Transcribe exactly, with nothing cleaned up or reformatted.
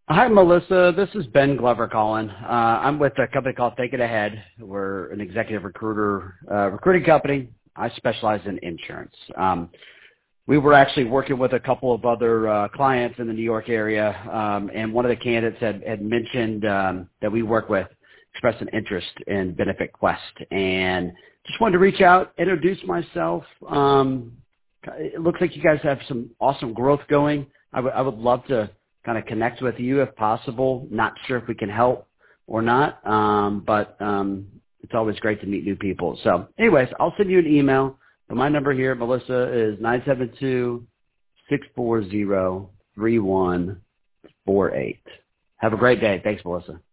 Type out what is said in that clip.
Hi, Melissa. This is Ben Glover calling. Uh, I'm with a company called Think It Ahead. We're an executive recruiter, uh, recruiting company. I specialize in insurance. Um, we were actually working with a couple of other uh, clients in the New York area, um, and one of the candidates had, had mentioned um, that we work with expressed an interest in Benefit Quest, and just wanted to reach out, introduce myself. Um, it looks like you guys have some awesome growth going. I would I would love to kind of connect with you if possible. Not sure if we can help or not, um, but um, it's always great to meet new people. So anyways, I'll send you an email. But my number here, Melissa, is nine seven two, six four zero, three one four eight. Have a great day. Thanks, Melissa.